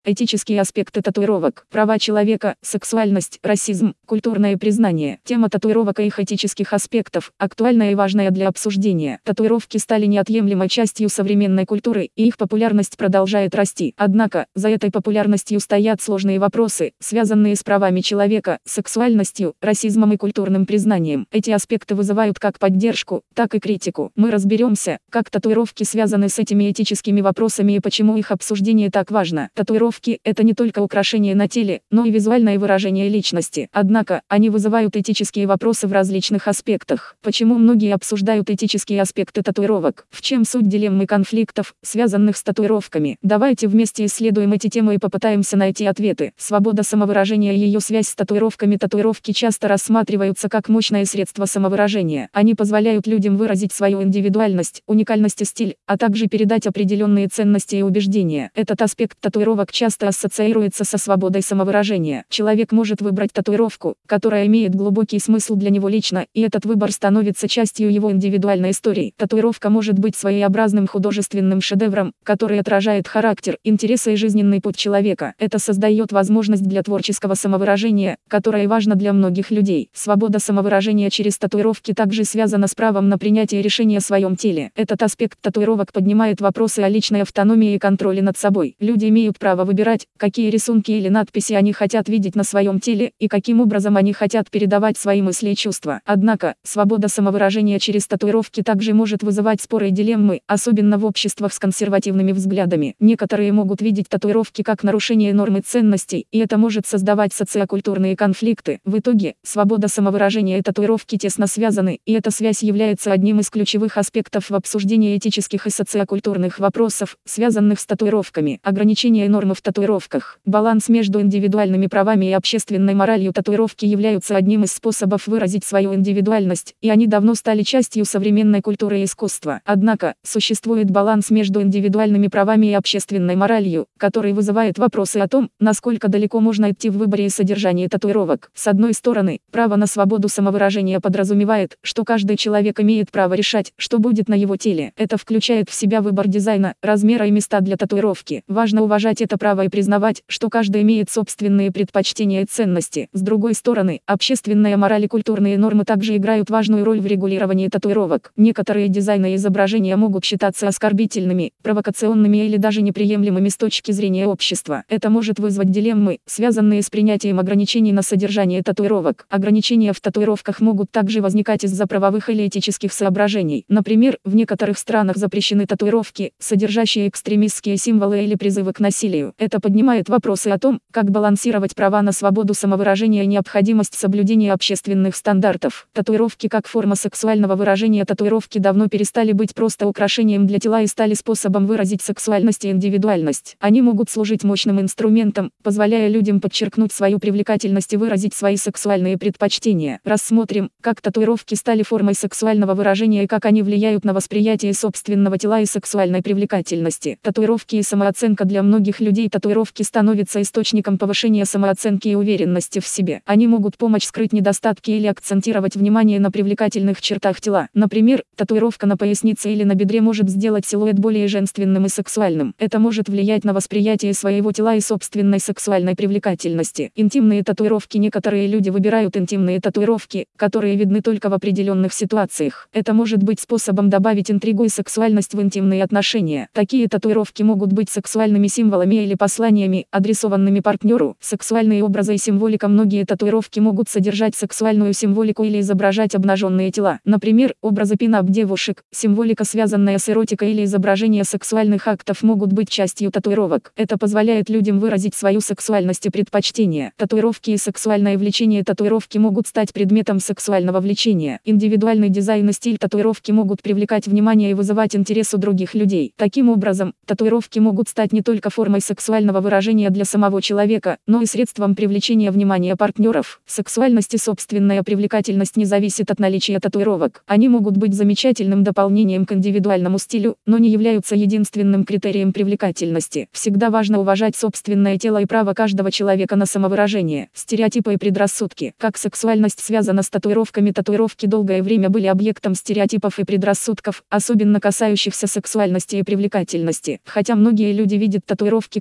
Этические аспекты татуировок. Права человека, сексуальность, расизм, культурное признание. Тема татуировок и их этических аспектов актуальна и важная для обсуждения. Татуировки стали неотъемлемой частью современной культуры, и их популярность продолжает расти. Однако, за этой популярностью стоят сложные вопросы, связанные с правами человека, сексуальностью, расизмом и культурным признанием. Эти аспекты вызывают как поддержку, так и критику. Мы разберемся, как татуировки связаны с этими этическими вопросами и почему их обсуждение так важно. Татуировки – это не только украшение на теле, но и визуальное выражение личности. Однако, они вызывают этические вопросы в различных аспектах. Почему многие обсуждают этические аспекты татуировок? В чем суть дилеммы конфликтов, связанных с татуировками? Давайте вместе исследуем эти темы и попытаемся найти ответы. Свобода самовыражения и ее связь с татуировками. Татуировки часто рассматриваются как мощное средство самовыражения. Они позволяют людям выразить свою индивидуальность, уникальность и стиль, а также передать определенные ценности и убеждения. Этот аспект татуировок часто ассоциируется со свободой самовыражения. Человек может выбрать татуировку, которая имеет глубокий смысл для него лично, и этот выбор становится частью его индивидуальной истории. Татуировка может быть своеобразным художественным шедевром, который отражает характер, интересы и жизненный путь человека. Это создает возможность для творческого самовыражения, которое важно для многих людей. Свобода самовыражения через татуировки также связана с правом на принятие решения о своем теле. Этот аспект татуировок поднимает вопросы о личной автономии и контроле над собой. Люди имеют право выбирать, какие рисунки или надписи они хотят видеть на своем теле и каким образом они хотят передавать свои мысли и чувства. Однако, свобода самовыражения через татуировки также может вызывать споры и дилеммы, особенно в обществах с консервативными взглядами. Некоторые могут видеть татуировки как нарушение норм и ценностей, и это может создавать социокультурные конфликты. В итоге, свобода самовыражения и татуировки тесно связаны, и эта связь является одним из ключевых аспектов в обсуждении этических и социокультурных вопросов, связанных с татуировками. Ограничение нормы в татуировках. Баланс между индивидуальными правами и общественной моралью. Татуировки являются одним из способов выразить свою индивидуальность, и они давно стали частью современной культуры и искусства. Однако, существует баланс между индивидуальными правами и общественной моралью, который вызывает вопросы о том, насколько далеко можно идти в выборе и содержании татуировок. С одной стороны, право на свободу самовыражения подразумевает, что каждый человек имеет право решать, что будет на его теле. Это включает в себя выбор дизайна, размера и места для татуировки. Важно уважать это право и признавать, что каждый имеет собственные предпочтения и ценности. С другой стороны, общественная мораль и культурные нормы также играют важную роль в регулировании татуировок. Некоторые дизайны и изображения могут считаться оскорбительными, провокационными или даже неприемлемыми с точки зрения общества. Это может вызвать дилеммы, связанные с принятием ограничений на содержание татуировок. Ограничения в татуировках могут также возникать из-за правовых или этических соображений. Например, в некоторых странах запрещены татуировки, содержащие экстремистские символы или призывы к насилию. Это поднимает вопросы о том, как балансировать права на свободу самовыражения и необходимость соблюдения общественных стандартов. Татуировки как форма сексуального выражения. Татуировки давно перестали быть просто украшением для тела и стали способом выразить сексуальность и индивидуальность. Они могут служить мощным инструментом, позволяя людям подчеркнуть свою привлекательность и выразить свои сексуальные предпочтения. Рассмотрим, как татуировки стали формой сексуального выражения и как они влияют на восприятие собственного тела и сексуальной привлекательности. Татуировки и самооценка. Для многих людей татуировки становятся источником повышения самооценки и уверенности в себе. Они могут помочь скрыть недостатки или акцентировать внимание на привлекательных чертах тела. Например, татуировка на пояснице или на бедре может сделать силуэт более женственным и сексуальным. Это может влиять на восприятие своего тела и собственной сексуальной привлекательности. Интимные татуировки. Некоторые люди выбирают интимные татуировки, которые видны только в определенных ситуациях. Это может быть способом добавить интригу и сексуальность в интимные отношения. Такие татуировки могут быть сексуальными символами или посланиями, адресованными партнеру. Сексуальные образы и символика. Многие татуировки могут содержать сексуальную символику или изображать обнаженные тела. Например, образы пин-ап девушек, символика, связанная с эротикой, или изображение сексуальных актов могут быть частью татуировок. Это позволяет людям выразить свою сексуальность и предпочтения. Татуировки и сексуальное влечение. Татуировки могут стать предметом сексуального влечения. Индивидуальный дизайн и стиль татуировки могут привлекать внимание и вызывать интерес у других людей. Таким образом, татуировки могут стать не только формой сексуального выражения для самого человека, но и средством привлечения внимания партнеров. Сексуальность и собственная привлекательность не зависят от наличия татуировок. Они могут быть замечательным дополнением к индивидуальному стилю, но не являются единственным критерием привлекательности. Всегда важно уважать собственное тело и право каждого человека на самовыражение. Стереотипы и предрассудки. Как сексуальность связана с татуировками? Татуировки долгое время были объектом стереотипов и предрассудков, особенно касающихся сексуальности и привлекательности. Хотя многие люди видят татуировки как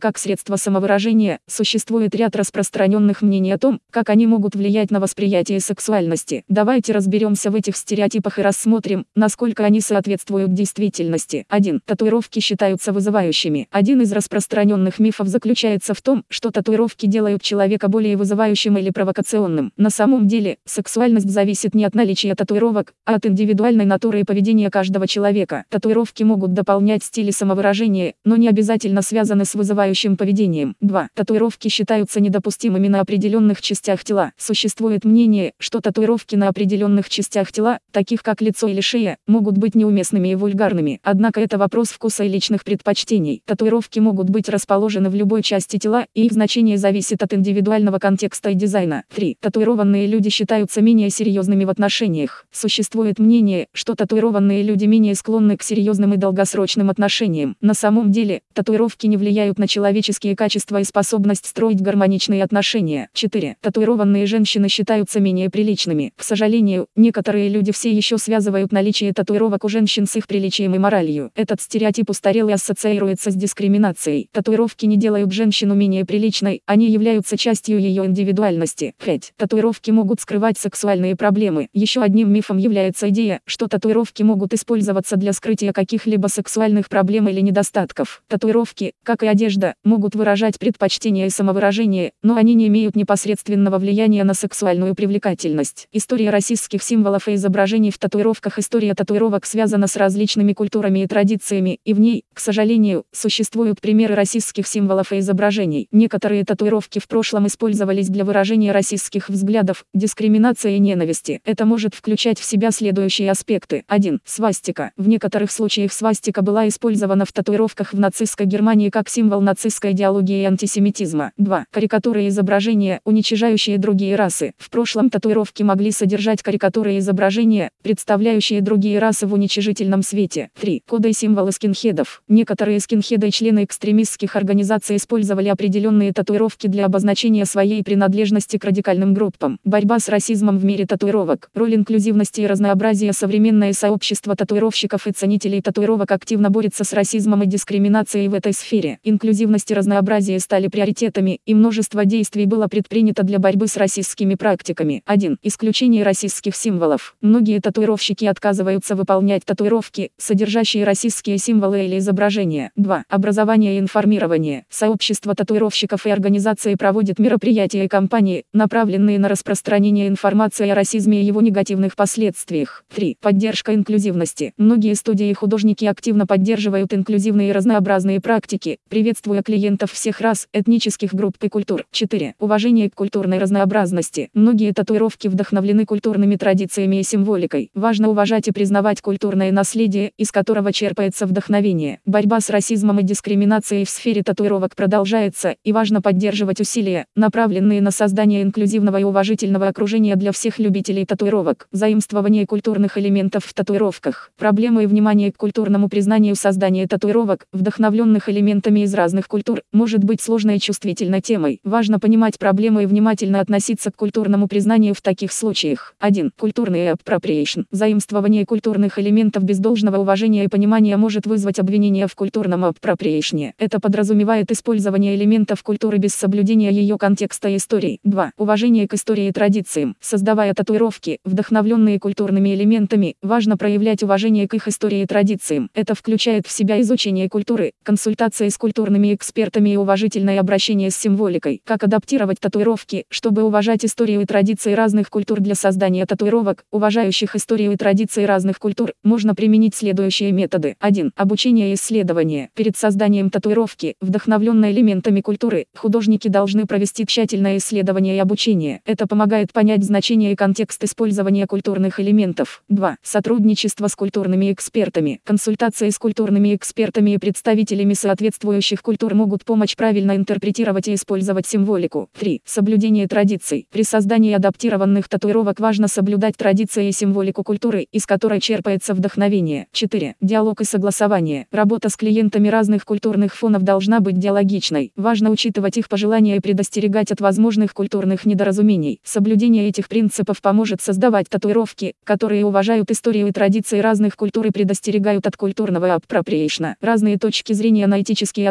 как средство самовыражения, существует ряд распространенных мнений о том, как они могут влиять на восприятие сексуальности. Давайте разберемся в этих стереотипах и рассмотрим, насколько они соответствуют действительности. 1. Татуировки считаются вызывающими. Один из распространенных мифов заключается в том, что татуировки делают человека более вызывающим или провокационным. На самом деле, сексуальность зависит не от наличия татуировок, а от индивидуальной натуры и поведения каждого человека. Татуировки могут дополнять стили самовыражения, но не обязательно связаны с вызывающим поведением. 2. Татуировки считаются недопустимыми на определенных частях тела. Существует мнение, что татуировки на определенных частях тела, таких как лицо или шея, могут быть неуместными и вульгарными. Однако это вопрос вкуса и личных предпочтений. Татуировки могут быть расположены в любой части тела, и их значение зависит от индивидуального контекста и дизайна. 3. Татуированные люди считаются менее серьезными в отношениях. Существует мнение, что татуированные люди менее склонны к серьезным и долгосрочным отношениям. На самом деле, татуировки не влияют на человеческие качества и способность строить гармоничные отношения. 4. Татуированные женщины считаются менее приличными. К сожалению, некоторые люди все еще связывают наличие татуировок у женщин с их приличием и моралью. Этот стереотип устарел и ассоциируется с дискриминацией. Татуировки не делают женщину менее приличной, они являются частью ее индивидуальности. 5. Татуировки могут скрывать сексуальные проблемы. Еще одним мифом является идея, что татуировки могут использоваться для скрытия каких-либо сексуальных проблем или недостатков. Татуировки, как и одежда, могут выражать предпочтения и самовыражение, но они не имеют непосредственного влияния на сексуальную привлекательность. История расистских символов и изображений в татуировках. История татуировок связана с различными культурами и традициями, и в ней, к сожалению, существуют примеры расистских символов и изображений. Некоторые татуировки в прошлом использовались для выражения расистских взглядов, дискриминации и ненависти. Это может включать в себя следующие аспекты. 1. Свастика. В некоторых случаях свастика была использована в татуировках в нацистской Германии как символ нацистской идеологии и антисемитизма. 2. Карикатуры и изображения, уничижающие другие расы. В прошлом татуировки могли содержать карикатуры и изображения, представляющие другие расы в уничижительном свете. 3. Коды и символы скинхедов. Некоторые скинхеды и члены экстремистских организаций использовали определенные татуировки для обозначения своей принадлежности к радикальным группам. Борьба с расизмом в мире татуировок. Роль инклюзивности и разнообразия. Современное сообщество татуировщиков и ценителей татуировок активно борется с расизмом и дискриминацией в этой сфере. Инклюзивность и разнообразие стали приоритетами, и множество действий было предпринято для борьбы с расистскими практиками. 1. Исключение расистских символов. Многие татуировщики отказываются выполнять татуировки, содержащие расистские символы или изображения. 2. Образование и информирование. Сообщество татуировщиков и организации проводят мероприятия и кампании, направленные на распространение информации о расизме и его негативных последствиях. 3. Поддержка инклюзивности. Многие студии и художники активно поддерживают инклюзивные и разнообразные практики, приветствуя клиентов всех рас, этнических групп и культур. 4. Уважение к культурной разнообразности. Многие татуировки вдохновлены культурными традициями и символикой. Важно уважать и признавать культурное наследие, из которого черпается вдохновение. Борьба с расизмом и дискриминацией в сфере татуировок продолжается, и важно поддерживать усилия, направленные на создание инклюзивного и уважительного окружения для всех любителей татуировок. Заимствование культурных элементов в татуировках. Проблемы и внимание к культурному признанию. Создание татуировок, вдохновленных элементами из разных культур, может быть сложной и чувствительной темой. Важно понимать проблемы и внимательно относиться к культурному признанию в таких случаях. 1. Культурный appropriation. Заимствование культурных элементов без должного уважения и понимания может вызвать обвинение в культурном appropriation. Это подразумевает использование элементов культуры без соблюдения ее контекста и истории. 2. Уважение к истории и традициям. Создавая татуировки, вдохновленные культурными элементами, важно проявлять уважение к их истории и традициям. Это включает в себя изучение культуры, консультации с культурными экспертами и уважительное обращение с символикой. Как адаптировать татуировки, чтобы уважать историю и традиции разных культур. Для создания татуировок, уважающих историю и традиции разных культур, можно применить следующие методы. 1. Обучение и исследование. Перед созданием татуировки, вдохновленной элементами культуры, художники должны провести тщательное исследование и обучение. Это помогает понять значение и контекст использования культурных элементов. 2. Сотрудничество с культурными экспертами. Консультации с культурными экспертами и представителями соответствующих культур могут помочь правильно интерпретировать и использовать символику. 3. Соблюдение традиций. При создании адаптированных татуировок важно соблюдать традиции и символику культуры, из которой черпается вдохновение. 4. Диалог и согласование. Работа с клиентами разных культурных фонов должна быть диалогичной. Важно учитывать их пожелания и предостерегать от возможных культурных недоразумений. Соблюдение этих принципов поможет создавать татуировки, которые уважают историю и традиции разных культур и предостерегают от культурного appropriation. Разные точки зрения на этические аспекты татуировки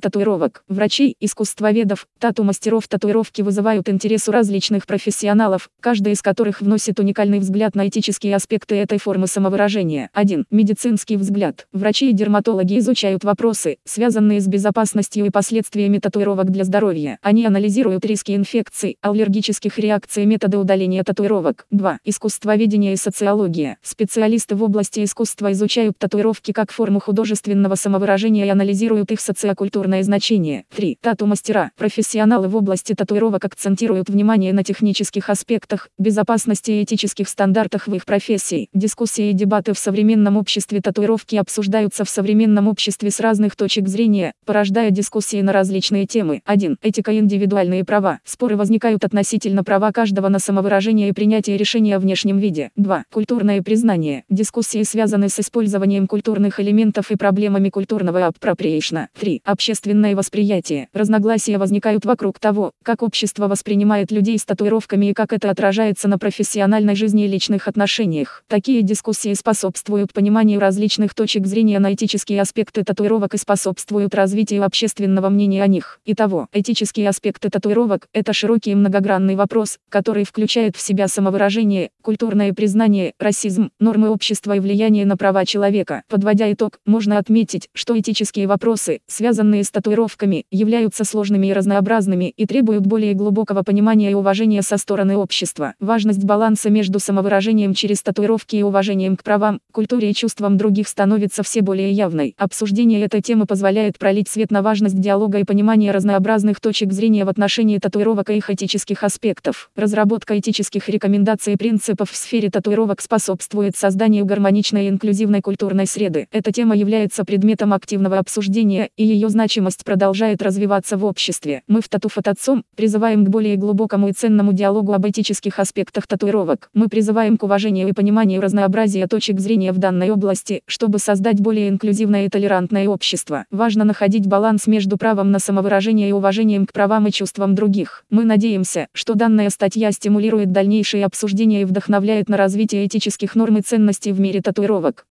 татуировок. Врачей, искусствоведов, тату-мастеров татуировки вызывают интерес у различных профессионалов, каждый из которых вносит уникальный взгляд на этические аспекты этой формы самовыражения. 1. Медицинский взгляд. Врачи и дерматологи изучают вопросы, связанные с безопасностью и последствиями татуировок для здоровья. Они анализируют риски инфекций, аллергических реакций и методы удаления татуировок. 2. Искусствоведение и социология. Специалисты в области искусства изучают татуировки как форму художественного самовыражения и анализируют их социокультурное значение. 3. Тату-мастера. Профессионалы в области татуировок акцентируют внимание на технических аспектах, безопасности и этических стандартах в их профессии. Дискуссии и дебаты в современном обществе татуировки обсуждаются в современном обществе с разных точек зрения, порождая дискуссии на различные темы. 1. Этика и индивидуальные права. Споры возникают относительно права каждого на самовыражение и принятие решения о внешнем виде. 2. Культурное признание. Дискуссии связаны с использованием культурных элементов и проблемами культурного апроприейшна. 3. Общественное восприятие. Разногласия возникают вокруг того, как общество воспринимает людей с татуировками и как это отражается на профессиональной жизни и личных отношениях. Такие дискуссии способствуют пониманию различных точек зрения на этические аспекты татуировок и способствуют развитию общественного мнения о них. Итого, этические аспекты татуировок – это широкий и многогранный вопрос, который включает в себя самовыражение, культурное признание, расизм, нормы общества и влияние на права человека. Подводя итог, можно отметить, что этические вопросы, связанные с татуировками, являются сложными и разнообразными и требуют более глубокого понимания и уважения со стороны общества. Важность баланса между самовыражением через татуировки и уважением к правам, культуре и чувствам других становится все более явной. Обсуждение этой темы позволяет пролить свет на важность диалога и понимания разнообразных точек зрения в отношении татуировок и их этических аспектов. Разработка этических рекомендаций и принципов в сфере татуировок способствует созданию гармоничной и инклюзивной культурной среды. Эта тема является предметом активного обсуждения, и ее значимость продолжает развиваться в обществе. Мы в Тату-Фотоцом призываем к более глубокому и ценному диалогу об этических аспектах татуировок. Мы призываем к уважению и пониманию разнообразия точек зрения в данной области, чтобы создать более инклюзивное и толерантное общество. Важно находить баланс между правом на самовыражение и уважением к правам и чувствам других. Мы надеемся, что данная статья стимулирует дальнейшие обсуждения и вдохновляет на развитие этических норм и ценностей в мире татуировок.